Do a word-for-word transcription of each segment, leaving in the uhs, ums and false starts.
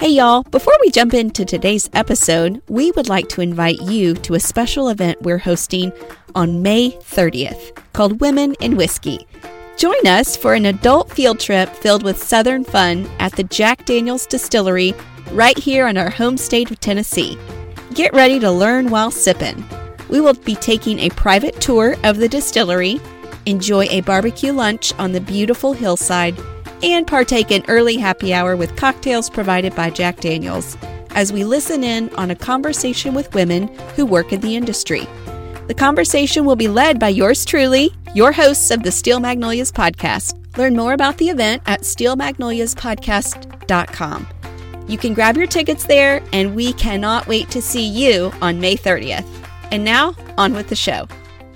Hey y'all, before we jump into today's episode, we would like to invite you to a special event we're hosting on May thirtieth called Women in Whiskey. Join us for an adult field trip filled with Southern fun at the Jack Daniel's Distillery right here in our home state of Tennessee. Get ready to learn while sipping. We will be taking a private tour of the distillery, enjoy a barbecue lunch on the beautiful hillside, and partake in early happy hour with cocktails provided by Jack Daniel's as we listen in on a conversation with women who work in the industry. The conversation will be led by yours truly, your hosts of the Steel Magnolias podcast. Learn more about the event at steel magnolias podcast dot com. You can grab your tickets there, and we cannot wait to see you on May thirtieth. And now, on with the show.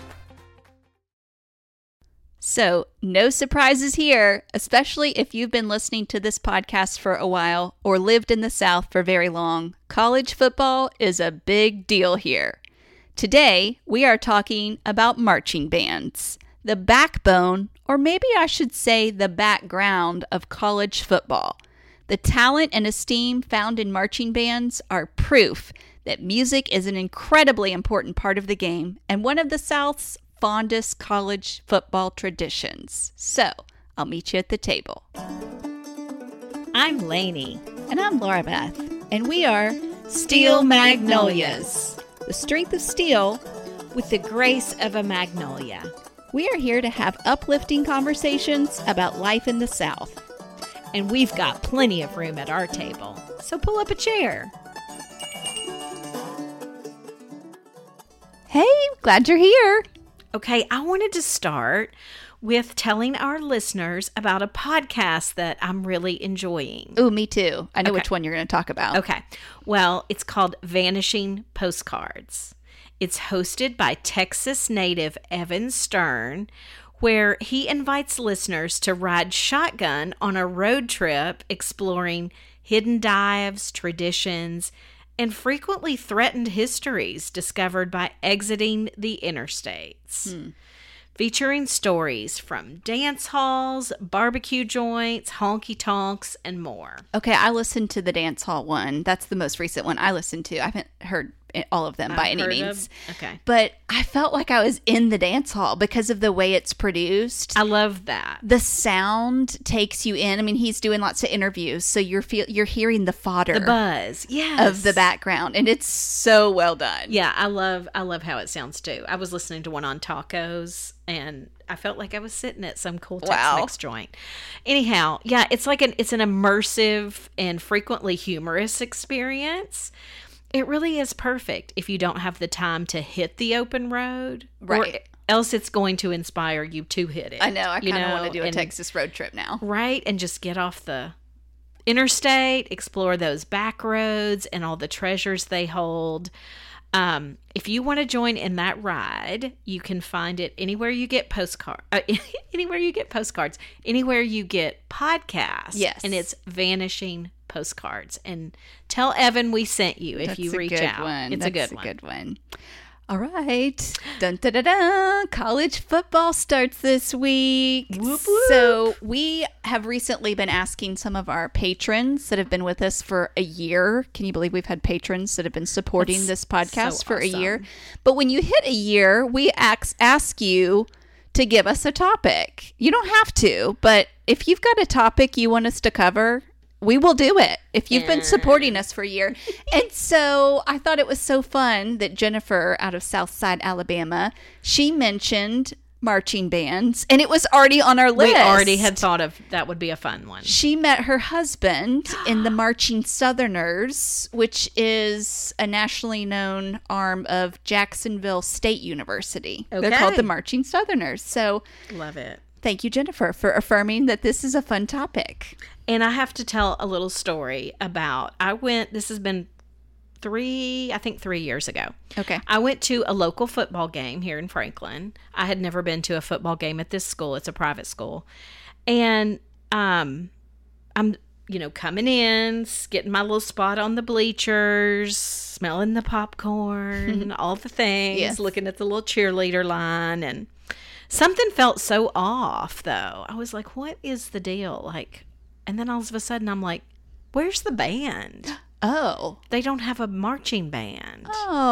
So, no surprises here, especially if you've been listening to this podcast for a while or lived in the South for very long. College football is a big deal here. Today, we are talking about marching bands, the backbone, or maybe I should say the background of college football. The talent and esteem found in marching bands are proof that music is an incredibly important part of the game and one of the South's fondest college football traditions. So, I'll meet you at the table. I'm Lainey. And I'm Laura Beth. And we are Steel Magnolias. The strength of steel With the grace of a magnolia. We are here to have uplifting conversations about life in the South. And we've got plenty of room at our table. So pull up a chair. Hey, glad you're here. Okay, I wanted to start with telling our listeners about a podcast that I'm really enjoying. Ooh, me too. I know Okay. which one you're going to talk about. Okay. Well, it's called Vanishing Postcards. It's hosted by Texas native Evan Stern, where he invites listeners to ride shotgun on a road trip exploring hidden dives, traditions, and frequently threatened histories discovered by exiting the interstates. Hmm. Featuring stories from dance halls, barbecue joints, honky-tonks, and more. Okay, I listened to the dance hall one. That's the most recent one I listened to. I haven't heard all of them by I've any heard means. of- okay. But I felt like I was in the dance hall because of the way it's produced. I love that. The sound takes you in. I mean, he's doing lots of interviews, so you're feel you're hearing the fodder The buzz. Yes. of the background, and it's so well done. Yeah, I love I love how it sounds too. I was listening to one on tacos and I felt like I was sitting at some cool Wow. Tex-Mex joint. Anyhow, yeah, it's like an it's an immersive and frequently humorous experience. It really is perfect if you don't have the time to hit the open road. Right. Or else it's going to inspire you to hit it. I know. I you kind of know, want to do a and- Texas road trip now. Right, and just get off the interstate, explore those back roads and all the treasures they hold. Um, if you want to join in that ride, you can find it anywhere you get postcard, uh, anywhere you get postcards, anywhere you get podcasts. Yes. And it's Vanishing Postcards. And tell Evan we sent you if That's you a reach good out. one. It's That's a good one. a good one. All right. Dun, dun, dun, dun. College football starts this week. Whoop, whoop. So we have recently been asking some of our patrons that have been with us for a year. Can you believe we've had patrons that have been supporting That's this podcast so for a awesome. year? But when you hit a year, we ask, ask you to give us a topic. You don't have to, but if you've got a topic you want us to cover, we will do it if you've been supporting us for a year. And so I thought it was so fun that Jennifer out of Southside, Alabama, she mentioned marching bands, and it was already on our list. We already had thought of that would be a fun one. She met her husband in the Marching Southerners, which is a nationally known arm of Jacksonville State University. They're Okay. called the Marching Southerners. So Love it. thank you, Jennifer, for affirming that this is a fun topic. And I have to tell a little story about, I went, this has been three, I think three years ago. Okay. I went to a local football game here in Franklin. I had never been to a football game at this school. It's a private school. And um, I'm, you know, coming in, getting my little spot on the bleachers, smelling the popcorn, all the things, Yes. looking at the little cheerleader line. And something felt so off, though. I was like, what is the deal? Like, and then all of a sudden I'm like, Where's the band? Oh. They don't have a marching band.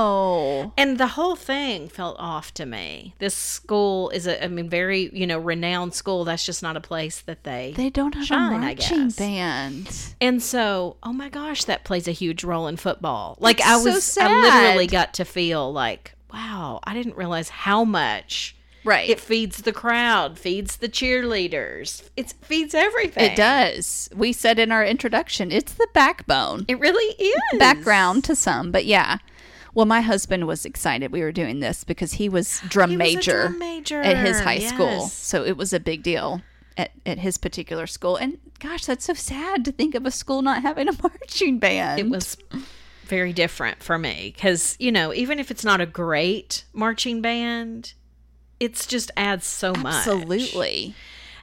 Oh. And the whole thing felt off to me. This school is a, I mean, very, you know, renowned school. That's just not a place that they They don't have shine, a I marching guess. band. And so, oh my gosh, that plays a huge role in football. Like That's I so was, sad. I literally got to feel like, wow, I didn't realize how much Right. it feeds the crowd, feeds the cheerleaders. It feeds everything. It does. We said in our introduction, it's the backbone. It really is. Background to some, but yeah. Well, my husband was excited we were doing this because he was drum, He was a major, drum major. at his high Yes. school. So it was a big deal at, at his particular school. And gosh, that's so sad to think of a school not having a marching band. It was very different for me because, you know, even if it's not a great marching band, it's just adds so much. Absolutely.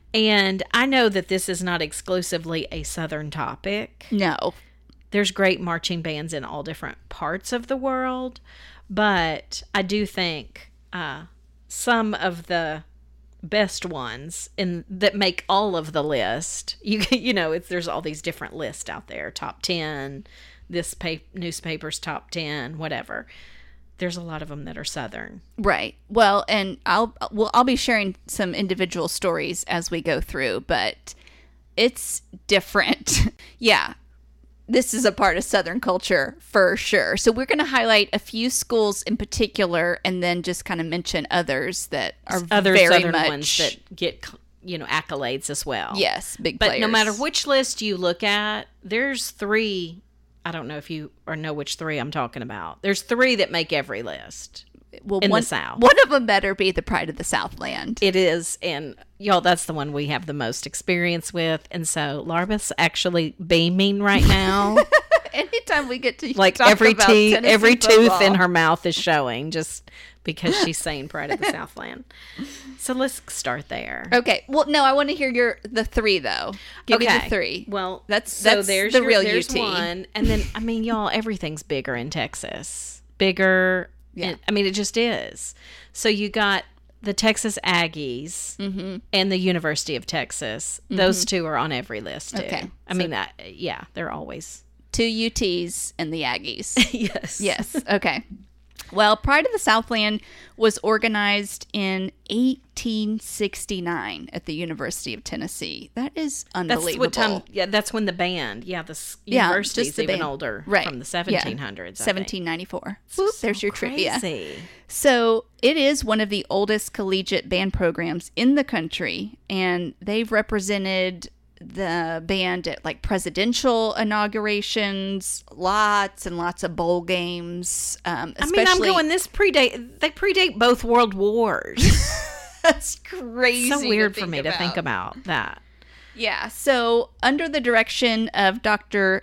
And I know that this is not exclusively a Southern topic. No. There's great marching bands in all different parts of the world, but I do think uh, some of the best ones in that make all of the list. You you know, it's there's all these different lists out there, top ten, this pa- newspaper's top ten, whatever. There's a lot of them that are Southern. Right. Well, and I'll well I'll be sharing some individual stories as we go through, but it's different. Yeah. This is a part of Southern culture for sure. So we're going to highlight a few schools in particular and then just kind of mention others that are Other very Southern much ones that get, you know, accolades as well. yes, big But players. no matter which list you look at, there's three. I don't know if you or know which three I'm talking about. There's three that make every list. well, in the one, South. One of them better be the pride of the Southland. It is, and y'all, that's the one we have the most experience with. And so Larba's actually beaming right now. Anytime we get to Like talk every about teeth, Tennessee every football. tooth in her mouth is showing just because she's saying pride of the Southland. So let's start there. Okay. Well, no, I want to hear your the three though. Give me the three. Well, That's- so that's there's the your, real there's U T. one, and then I mean, y'all, everything's bigger in Texas. Bigger. Yeah. I mean, it just is. So you got the Texas Aggies Mm-hmm. and the University of Texas. Those two are on every list too. Okay. I mean, that yeah, they're always Two U Ts and the Aggies. yes, Yes. Okay. Well, Pride of the Southland was organized in eighteen sixty-nine at the University of Tennessee. That is That's unbelievable. what time. Yeah, that's when the band. Yeah, the s- Yeah, university's just the even band. older, Right. from the Yeah. seventeen hundreds. I think. seventeen ninety-four. Whoop, there's your trivia. Crazy. So it is one of the oldest collegiate band programs in the country, and they've represented the band at like presidential inaugurations, lots and lots of bowl games. Um, I mean, I'm especially- going. This predate. They predate both world wars. That's crazy. so to weird for think me to think about that. Yeah. So under the direction of Doctor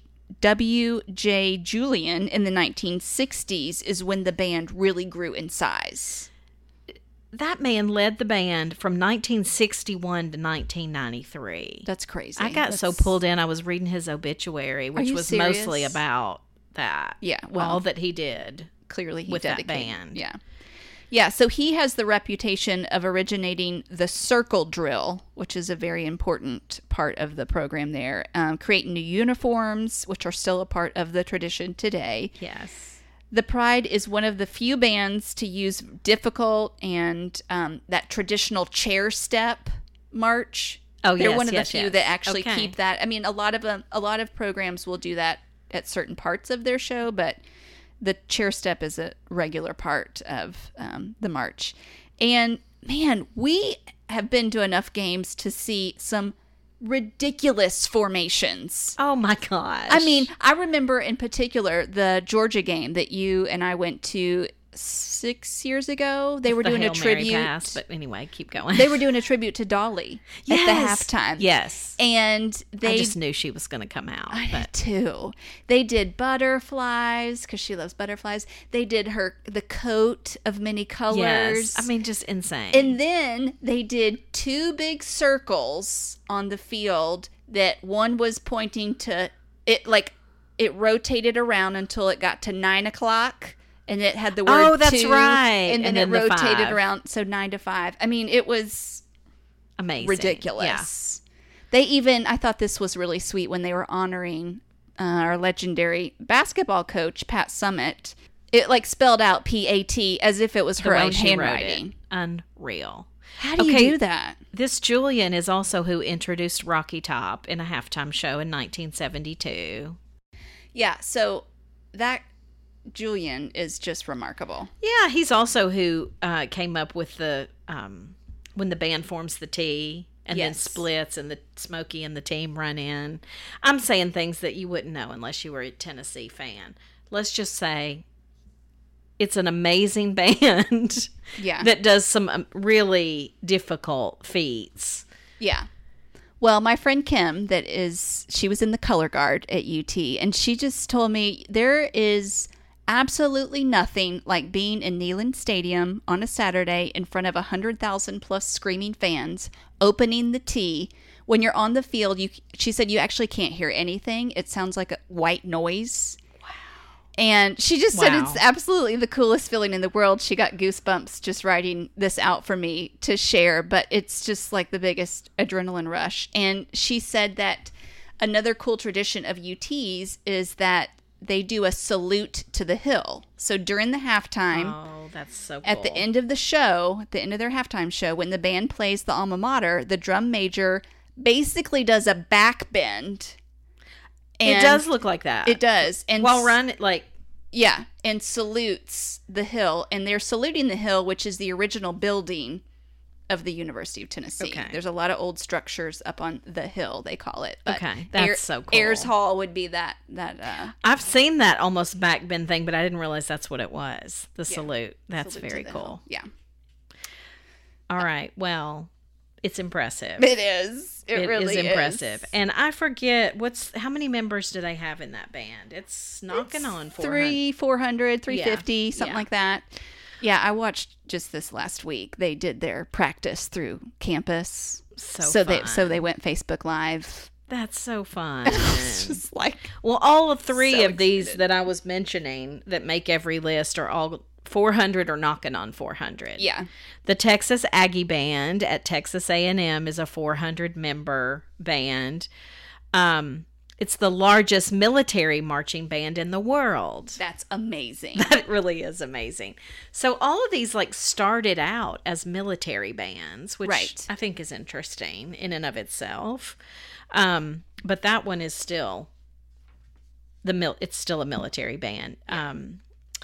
W J Julian in the nineteen sixties is when the band really grew in size. That man led the band from nineteen sixty-one to nineteen ninety-three. That's crazy. I got so That's- pulled in. I was reading his obituary, which you was serious? mostly about that. Yeah, well- all that he did. Clearly he with that dedicated. band. Yeah. Yeah, so he has the reputation of originating the circle drill, which is a very important part of the program there, um, creating new uniforms, which are still a part of the tradition today. Yes. The Pride is one of the few bands to use difficult and um, that traditional chair step march. Oh, They're yes, one of yes, the few yes. that actually Okay. keep that. I mean, a lot of them, a lot of programs will do that at certain parts of their show, but the chair step is a regular part of um, the march. And man, we have been to enough games to see some ridiculous formations. Oh my gosh. I mean, I remember in particular the Georgia game that you and I went to six years ago. They were the doing Hail a Mary tribute. pass, but anyway, keep going. They were doing a tribute to Dolly yes. at the halftime. Yes. And they I just knew she was going to come out. I did but too. They did butterflies because she loves butterflies. They did her the coat of many colors. yes. I mean, just insane. And then they did two big circles on the field that one was pointing to it, like it rotated around until it got to nine o'clock. And it had the word Oh, that's two, right. And then And it then the rotated five. around, so nine to five. I mean, it was Amazing. ridiculous. They even, I thought this was really sweet when they were honoring uh, our legendary basketball coach, Pat Summitt. It like spelled out P A T as if it was her own handwriting. Unreal. How do okay, you do that? This Julian is also who introduced Rocky Top in a halftime show in nineteen seventy-two. Yeah, so that Julian is just remarkable. Yeah, he's also who uh, came up with the, um, when the band forms the T and yes. then splits and the Smokey and the team run in. I'm saying things that you wouldn't know unless you were a Tennessee fan. Let's just say it's an amazing band yeah. that does some um, really difficult feats. Yeah. Well, my friend Kim, that is, she was in the color guard at U T, and she just told me there is absolutely nothing like being in Neyland Stadium on a Saturday in front of one hundred thousand plus screaming fans, opening the T. When you're on the field, you, she said you actually can't hear anything. It sounds like a white noise. And she just said wow. it's absolutely the coolest feeling in the world. She got goosebumps just writing this out for me to share, but it's just like the biggest adrenaline rush. And she said that another cool tradition of U T's is that they do a salute to the hill. So during the halftime, oh, that's so cool. At the end of the show, at the end of their halftime show, when the band plays the alma mater, the drum major basically does a back bend. And it does look like that. It does. And while run, like... Yeah, and salutes the hill. And they're saluting the hill, which is the original building of the University of Tennessee. Okay. There's a lot of old structures up on the hill, they call it. But okay, that's Air, so cool. Ayers Hall would be that. that. Uh, I've seen that almost back bend thing, but I didn't realize that's what it was. The yeah. salute. That's salute very cool. Hill. Yeah. All right, well... It's impressive. It is. It, it really is impressive. Is. And I forget what's how many members do they have in that band? It's knocking it's on four hundred. Three, four hundred, three fifty, yeah. something yeah. like that. Yeah, I watched just this last week. They did their practice through campus. So, so fun. they so they went Facebook Live. That's so fun. It's just like well, all of three so of these excited. that I was mentioning that make every list are all four hundred or knocking on four hundred. Yeah. The Texas Aggie Band at Texas A and M is a four hundred member band. Um, it's the largest military marching band in the world. That's amazing. That really is amazing. So all of these like started out as military bands, which right. I think is interesting in and of itself. Um, but that one is still the mil- it's still a military band. Yeah. Um,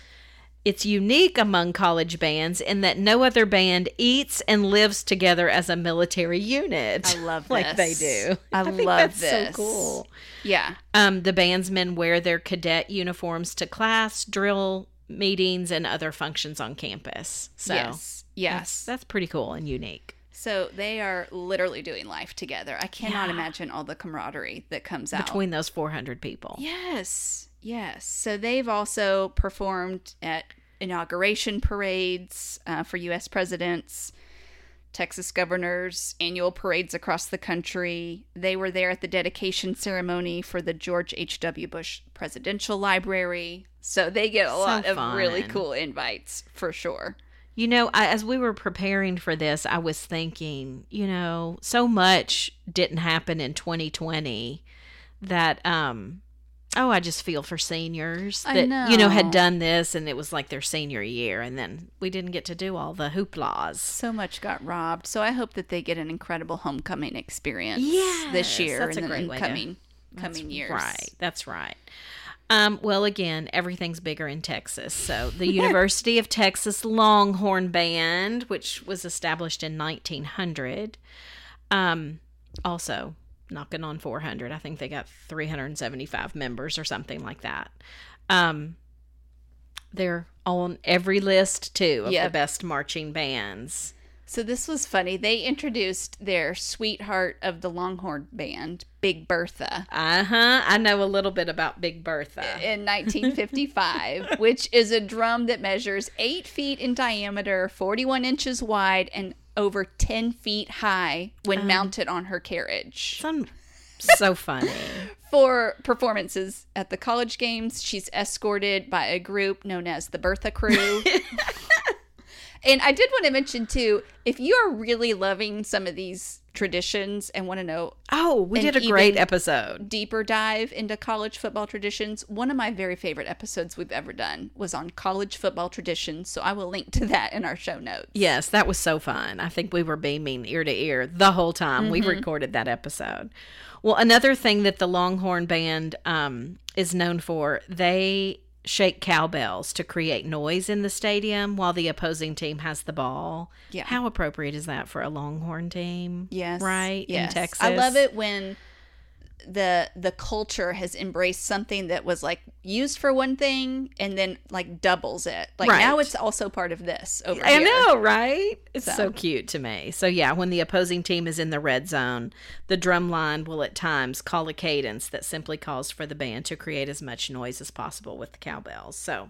It's unique among college bands in that no other band eats and lives together as a military unit. I love this. Like they do. I, I think love that's this. so cool. Yeah. Um, the bandsmen wear their cadet uniforms to class, drill meetings, and other functions on campus. So yes. Yes. That's, that's pretty cool and unique. So they are literally doing life together. I cannot Yeah. imagine all the camaraderie that comes out. Between those four hundred people. Yes. Yes. So they've also performed at inauguration parades uh, for U S presidents, Texas governors, annual parades across the country. They were there at the dedication ceremony for the George H W. Bush Presidential Library. So they get a So lot fun. of really cool invites for sure. You know, I, as we were preparing for this, I was thinking, you know, so much didn't happen in twenty twenty that, um, oh, I just feel for seniors that, I know. you know, had done this and it was like their senior year and then we didn't get to do all the hooplas. So much got robbed. So I hope that they get an incredible homecoming experience Yes, this year that's a and great in way coming, to, coming years. Right. That's right. Um, well, again, everything's bigger in Texas. So the University of Texas Longhorn Band, which was established in nineteen hundred, um, also knocking on four hundred. I think they got three hundred seventy-five members or something like that. Um, they're on every list, too, of Yep. the best marching bands. So this was funny. They introduced their sweetheart of the Longhorn Band, Big Bertha, Uh-huh. I know a little bit about Big Bertha. in nineteen fifty-five, which is a drum that measures eight feet in diameter, forty-one inches wide, and over ten feet high when Um, mounted on her carriage. Some, so funny. For performances at the college games, she's escorted by a group known as the Bertha Crew. And I did want to mention, too, if you are really loving some of these traditions and want to know... Oh, we did a great episode. Deeper dive into college football traditions. One of my very favorite episodes we've ever done was on college football traditions. So I will link to that in our show notes. Yes, that was so fun. I think we were beaming ear to ear the whole time mm-hmm. we recorded that episode. Well, another thing that the Longhorn Band um, is known for, they... shake cowbells to create noise in the stadium while the opposing team has the ball. Yeah. How appropriate is that for a Longhorn team? Yes. Right? Yes. In Texas. I love it when the the culture has embraced something that was like used for one thing and then like doubles it. Like right. now it's also part of this over I here. I know, right? It's so. so cute to me. So yeah, when the opposing team is in the red zone, the drum line will at times call a cadence that simply calls for the band to create as much noise as possible with the cowbells. So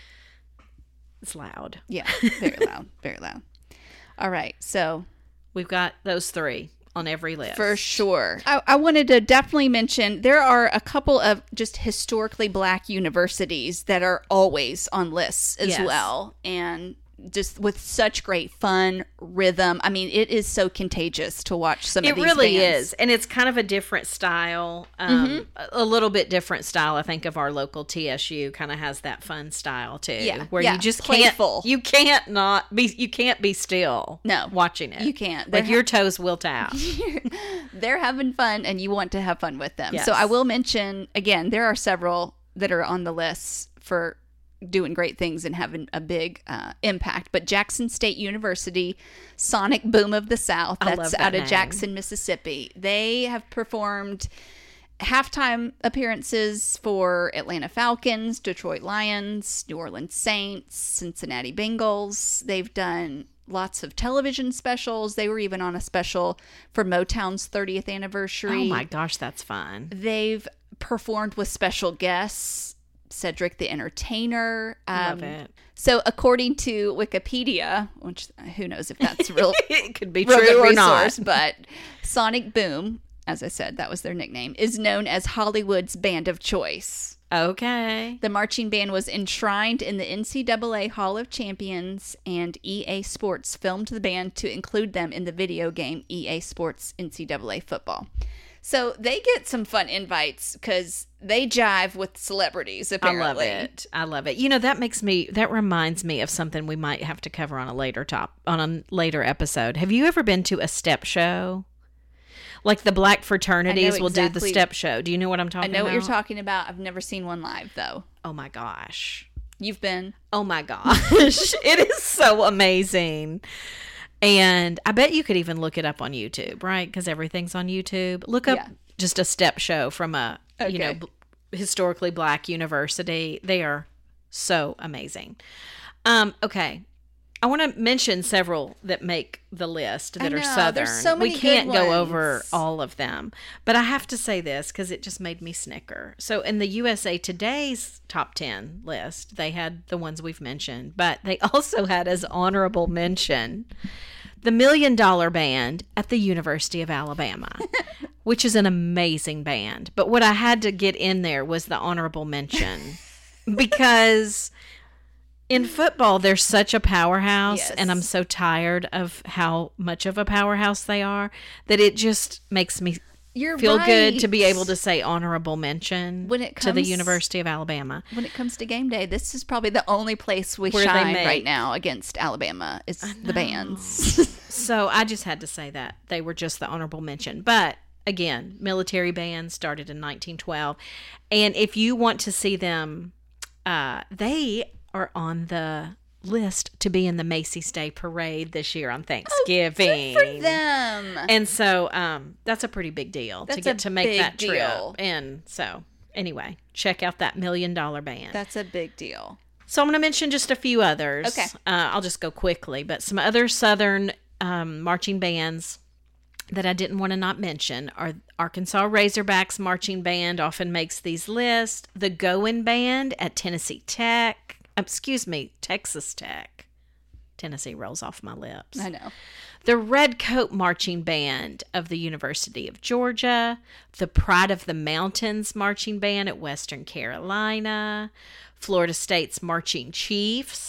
it's loud. Yeah, very loud, very loud. All right, so we've got those three on every list. For sure. I, I wanted to definitely mention there are a couple of just historically black universities that are always on lists as yes. well. And just with such great fun, rhythm. I mean, it is so contagious to watch some it of these really bands. is. And it's kind of a different style. Um, mm-hmm. A little bit different style. I think of our local T S U kind of has that fun style too. Yeah. Where yeah. you just Playful. can't, you can't not be, you can't be still no, watching it. You can't. Like ha- your toes will tap. They're having fun and you want to have fun with them. Yes. So I will mention, again, there are several that are on the list for doing great things and having a big uh, impact. But Jackson State University, Sonic Boom of the South, that's that out name. of Jackson, Mississippi. They have performed halftime appearances for Atlanta Falcons, Detroit Lions, New Orleans Saints, Cincinnati Bengals. They've done lots of television specials. They were even on a special for Motown's thirtieth anniversary. Oh my gosh, that's fun. They've performed with special guests, Cedric the Entertainer. Um, Love it. So according to Wikipedia, which who knows if that's real, it could be real true or resource, not. But Sonic Boom, as I said, that was their nickname, is known as Hollywood's band of choice. Okay. The marching band was enshrined in the N C double A Hall of Champions, and E A Sports filmed the band to include them in the video game E A Sports N C double A Football. So they get some fun invites because they jive with celebrities, apparently. I love it. I love it. You know, that makes me, that reminds me of something we might have to cover on a later top, on a later episode. Have you ever been to a step show? Like the black fraternities will exactly. do the step show. Do you know what I'm talking about? I know about? What you're talking about. I've never seen one live, though. Oh, my gosh. You've been? Oh, my gosh. It is so amazing. And I bet you could even look it up on YouTube, right? Because everything's on YouTube. Look up yeah. just a step show from a, okay. you know, b- historically black university. They are so amazing. Um, okay. I want to mention several that make the list that I know, are Southern. There's so many we can't good go ones. over all of them. But I have to say this because it just made me snicker. So in the U S A Today's top ten list, they had the ones we've mentioned. But they also had as honorable mention the Million Dollar Band at the University of Alabama, which is an amazing band. But what I had to get in there was the honorable mention because in football, they're such a powerhouse, yes. and I'm so tired of how much of a powerhouse they are that it just makes me You're feel right. good to be able to say honorable mention when it comes, to the University of Alabama. When it comes to game day, this is probably the only place we Where shine make, right now against Alabama is the bands. So I just had to say that. They were just the honorable mention. But again, military band started in nineteen twelve. And if you want to see them, uh, they are on the list to be in the Macy's Day Parade this year on Thanksgiving. Oh, good for them. And so um, that's a pretty big deal that's to get to make that trip. Deal. And so anyway, check out that Million Dollar Band. That's a big deal. So I'm going to mention just a few others. Okay. Uh, I'll just go quickly, but some other Southern um, marching bands that I didn't want to not mention are Arkansas Razorbacks Marching Band often makes these lists. The Goin' Band at Tennessee Tech. Excuse me, Texas Tech. Tennessee rolls off my lips. I know. The Redcoat Marching Band of the University of Georgia. The Pride of the Mountains Marching Band at Western Carolina. Florida State's Marching Chiefs.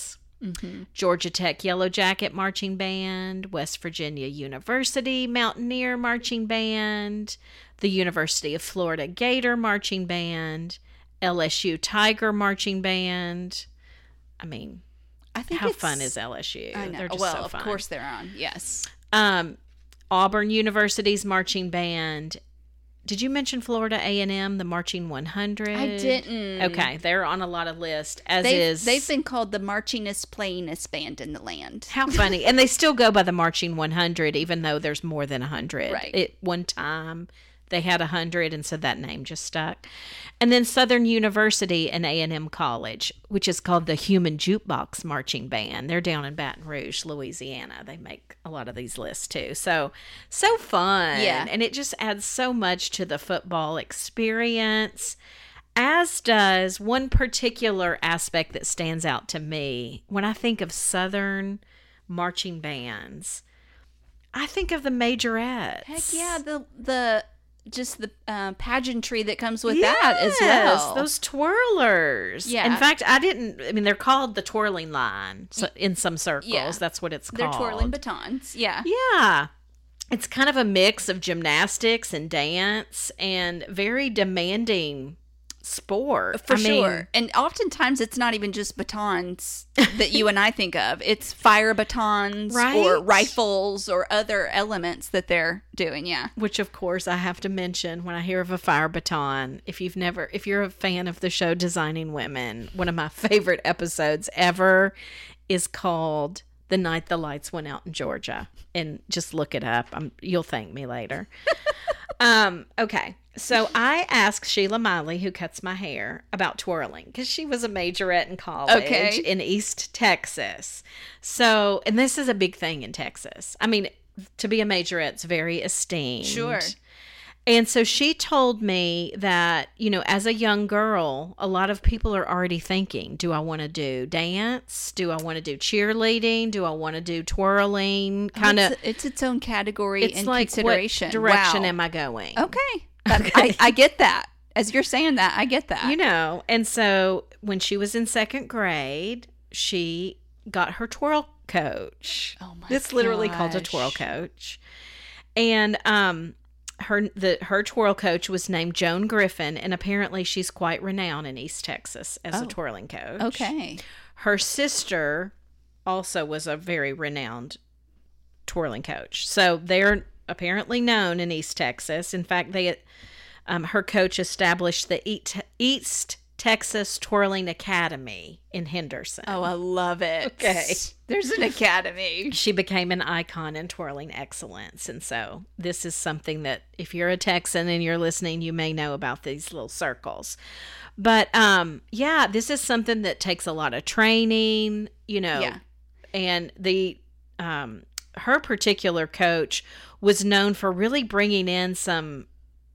Mm-hmm. Georgia Tech Yellow Jacket Marching Band, West Virginia University Mountaineer Marching Band, the University of Florida Gator Marching Band, L S U Tiger Marching Band. I mean, I think how fun is L S U? I know. They're just well, so fun. Of course they're on. Yes. Um, Auburn University's Marching Band. Did you mention Florida A and M, the Marching one hundred? I didn't. Okay, they're on a lot of lists, as they've, is... They've been called the marchingest, playingest band in the land. How funny. And they still go by the Marching one hundred, even though there's more than one hundred. Right. At one time, they had one hundred, and so that name just stuck. And then Southern University and A and M College, which is called the Human Jukebox Marching Band. They're down in Baton Rouge, Louisiana. They make a lot of these lists, too. So, so fun. Yeah. And it just adds so much to the football experience, as does one particular aspect that stands out to me. When I think of Southern marching bands, I think of the majorettes. Heck yeah, the the just the uh, pageantry that comes with yes, that as well. Those twirlers. Yeah. In fact, I didn't, I mean, they're called the twirling line so, in some circles. Yeah. That's what it's They're called. twirling batons. Yeah. Yeah. It's kind of a mix of gymnastics and dance and very demanding sport. For I sure. mean, And oftentimes it's not even just batons that you and I think of. It's fire batons Right? or rifles or other elements that they're doing. Yeah. which of course I have to mention when I hear of a fire baton. If you've never, if you're a fan of the show Designing Women, one of my favorite episodes ever is called The Night the Lights Went Out in Georgia. And just look it up. I'm, you'll thank me later. um, okay. So I asked Sheila Miley, who cuts my hair, about twirling because she was a majorette in college Okay. in East Texas. So, and this is a big thing in Texas. I mean, to be a majorette's very esteemed. Sure. And so she told me that, you know, as a young girl, a lot of people are already thinking, do I want to do dance? Do I want to do cheerleading? Do I want to do twirling? Kind of. It's, it's its own category It's and like, consideration. what direction Wow. am I going? Okay. I, I get that. As you're saying that, I get that. You know, and so when she was in second grade, she got her twirl coach. Oh my It's literally called a gosh. twirl coach. And um her the her twirl coach was named Joan Griffin, and apparently she's quite renowned in East Texas as Oh. a twirling coach. Okay. Her sister also was a very renowned twirling coach. So they're apparently known in East Texas. In fact, they um, her coach established the East, East Texas Twirling Academy in Henderson. Oh, I love it. Okay. There's an academy. She became an icon in twirling excellence. And so this is something that if you're a Texan and you're listening, you may know about these little circles. But um, yeah, this is something that takes a lot of training, you know, Yeah. and the um, her particular coach was known for really bringing in some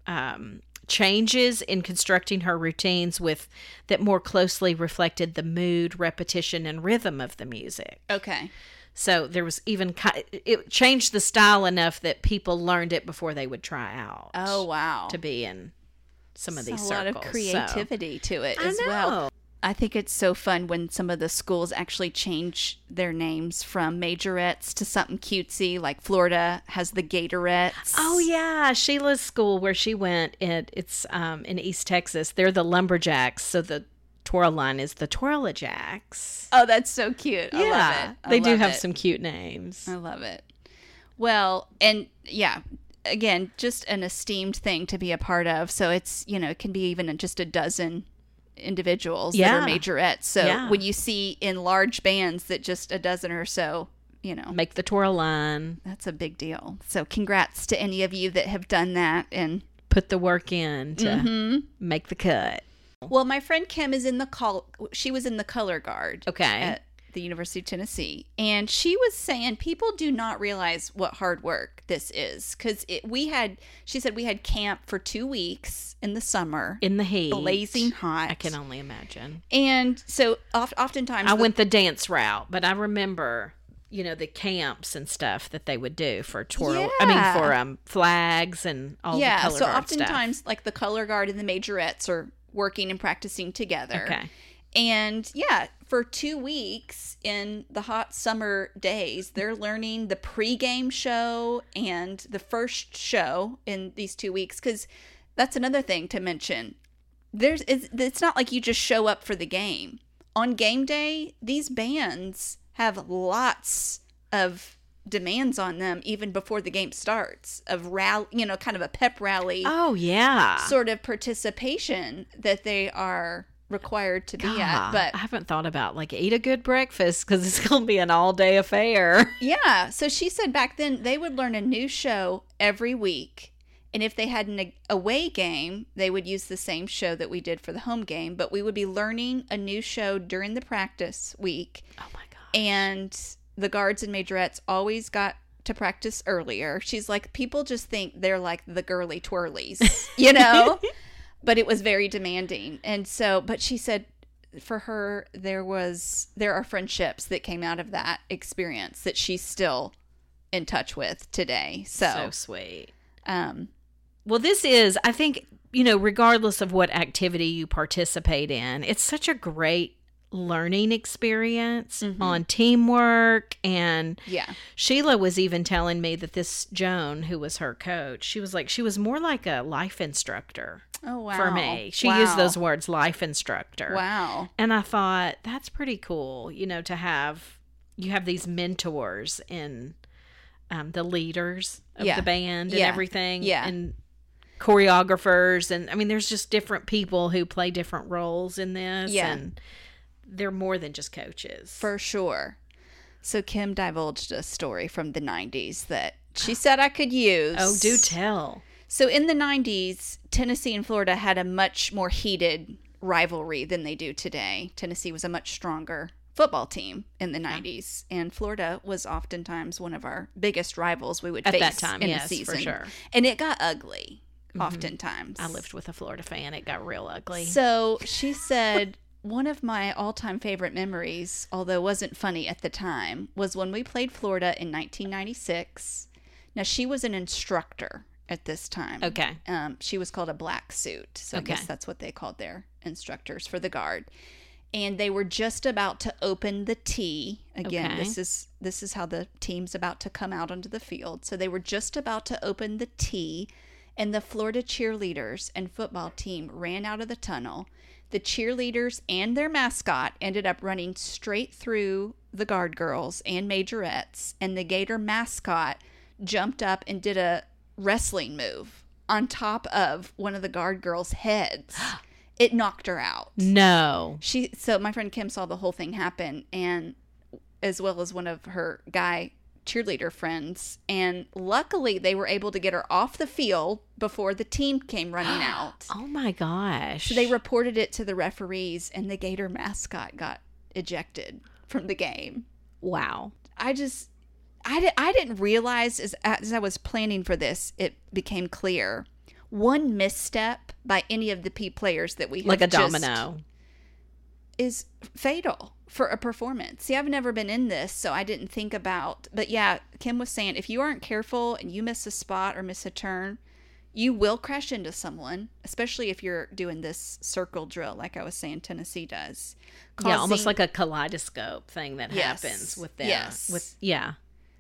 um, changes in constructing her routines with that more closely reflected the mood, repetition, and rhythm of the music. Okay. So there was even ki- it changed the style enough that people learned it before they would try out. Oh, wow. To be in some of There's these a lot circles. of creativity to it So. as I know. well. I think it's so fun when some of the schools actually change their names from majorettes to something cutesy, like Florida has the Gatorettes. Oh yeah, Sheila's school where she went, it, it's um, in East Texas. They're the Lumberjacks, so the twirl line is the Twirlajacks. Oh, that's so cute. I yeah, love it. I they do love have it. some cute names. I love it. Well, and yeah, again, just an esteemed thing to be a part of. So it's, you know, it can be even just a dozen individuals Yeah. that are majorettes. So Yeah. when you see in large bands that just a dozen or so, you know, Make the twirl line, that's a big deal. So congrats to any of you that have done that. And put the work in to Mm-hmm. make the cut. well, my friend Kim is in the col. She was in the color guard. Okay. At the University of Tennessee, and she was saying people do not realize what hard work this is because we had. She said we had camp for two weeks in the summer, In the heat. blazing hot. I can only imagine. And so, oft, oftentimes, I the- went the dance route, but I remember, you know, the camps and stuff that they would do for twirl. I mean, Yeah. for um flags and all yeah. the color So guard oftentimes, like the color guard and the majorettes are working and practicing together. stuff. Okay. And yeah, for two weeks in the hot summer days, they're learning the pregame show and the first show in these two weeks. Because that's another thing to mention. There's it's, it's not like you just show up for the game. On game day, these bands have lots of demands on them even before the game starts, of rally, you know, kind of a pep rally. Oh, yeah. Sort of participation that they are required to be God, at. But I haven't thought about like eat a good breakfast because it's going to be an all day affair. Yeah. So she said back then they would learn a new show every week. And if they had an away game, they would use the same show that we did for the home game. But we would be learning a new show during the practice week. Oh, my God. And the guards and majorettes always got to practice earlier. She's like, people just think they're like the girly twirlies, you know? But it was very demanding. And so, but she said for her, there was, there are friendships that came out of that experience that she's still in touch with today. So, So sweet. um, Well, this is, I think, you know, regardless of what activity you participate in, it's such a great learning experience Mhm. on teamwork. And yeah. Sheila was even telling me that this Joan, who was her coach, she was like, she was more like a life instructor Oh, wow. for me. She Wow. used those words, life instructor. Wow. And I thought, that's pretty cool, you know, to have, you have these mentors in um, the leaders of Yeah. the band and Yeah. everything. Yeah. And choreographers. And I mean, there's just different people who play different roles in this. Yeah. And they're more than just coaches. For sure. So Kim divulged a story from the nineties that she said I could use. Oh, do tell. So in the nineties, Tennessee and Florida had a much more heated rivalry than they do today. Tennessee was a much stronger football team in the nineties, and Florida was oftentimes one of our biggest rivals we would At face that time, in yes, the season. for sure. And it got ugly oftentimes. I lived with a Florida fan. It got real ugly. So she said, one of my all-time favorite memories, although wasn't funny at the time, was when we played Florida in nineteen ninety-six. Now, she was an instructor at this time. Okay. Um, she was called a black suit. So I guess Okay. that's what they called their instructors for the guard. And they were just about to open the tee. Again, Okay. this is this is how the team's about to come out onto the field. So they were just about to open the tee, and the Florida cheerleaders and football team ran out of the tunnel. The cheerleaders and their mascot ended up running straight through the guard girls and majorettes, and the Gator mascot jumped up and did a wrestling move on top of one of the guard girls' heads. It knocked her out. No. She so my friend Kim saw the whole thing happen, and as well as one of her guy cheerleader friends, and luckily they were able to get her off the field before the team came running out. Oh my gosh. So they reported it to the referees, and the Gator mascot got ejected from the game. Wow. I just I, di- I didn't realize as, as I was planning for this, it became clear. One misstep by any of the P players that we have Like a just domino. is fatal for a performance. See, I've never been in this, so I didn't think about. But yeah, Kim was saying if you aren't careful and you miss a spot or miss a turn, you will crash into someone, especially if you're doing this circle drill like I was saying Tennessee does. Yeah, almost Causing- like a kaleidoscope thing that Yes. happens with them. Yes. With yeah.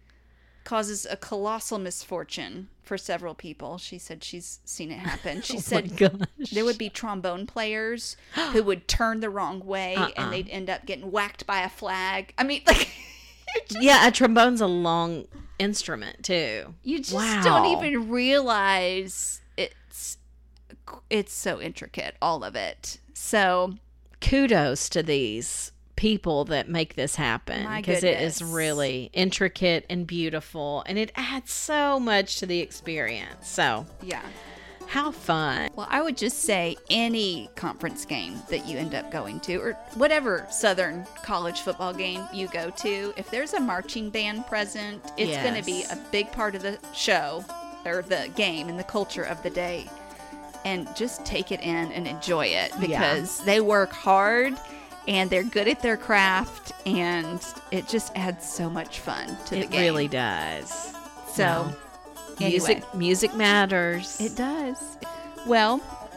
causes a colossal misfortune for several people. She said she's seen it happen. She Oh said my gosh. there would be trombone players who would turn the wrong way Uh-uh. and they'd end up getting whacked by a flag. I mean, like, Yeah, a trombone's a long instrument too. you just Wow. don't even realize it's it's so intricate, all of it. So Kudos to these people that make this happen My because it is goodness. really intricate and beautiful, and it adds so much to the experience. So, yeah. how fun. Well, I would just say any conference game that you end up going to, or whatever Southern college football game you go to, if there's a marching band present, it's going to be Yes. a big part of the show or the game and the culture of the day. And just take it in and enjoy it because they work hard and they're good at their craft, and it just adds so much fun to the It game. really does. So, Well, anyway. music music matters. It does. Well,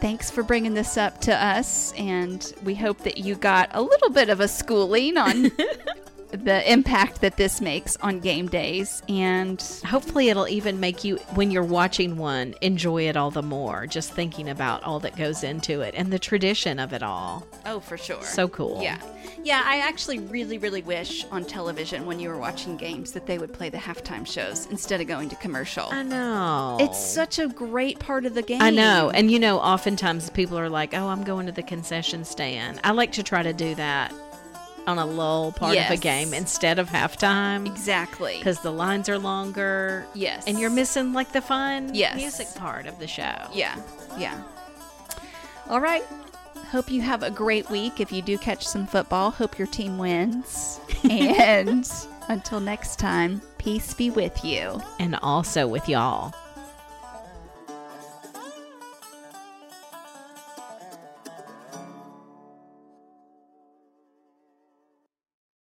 thanks for bringing this up to us, and we hope that you got a little bit of a schooling on the impact that this makes on game days, and hopefully it'll even make you, when you're watching one, enjoy it all the more, just thinking about all that goes into it and the tradition of it all. Oh, for sure. So cool. Yeah. Yeah, I actually really, really wish on television when you were watching games that they would play the halftime shows instead of going to commercial. I know. It's such a great part of the game. I know. And you know, oftentimes people are like, oh, I'm going to the concession stand. I like to try to do that on a lull part yes. of a game instead of halftime. Exactly. Because the lines are longer. Yes. And you're missing like the fun yes. music part of the show. Yeah. Yeah. All right. Hope you have a great week. If you do catch some football, hope your team wins. And until next time, peace be with you. And also with y'all.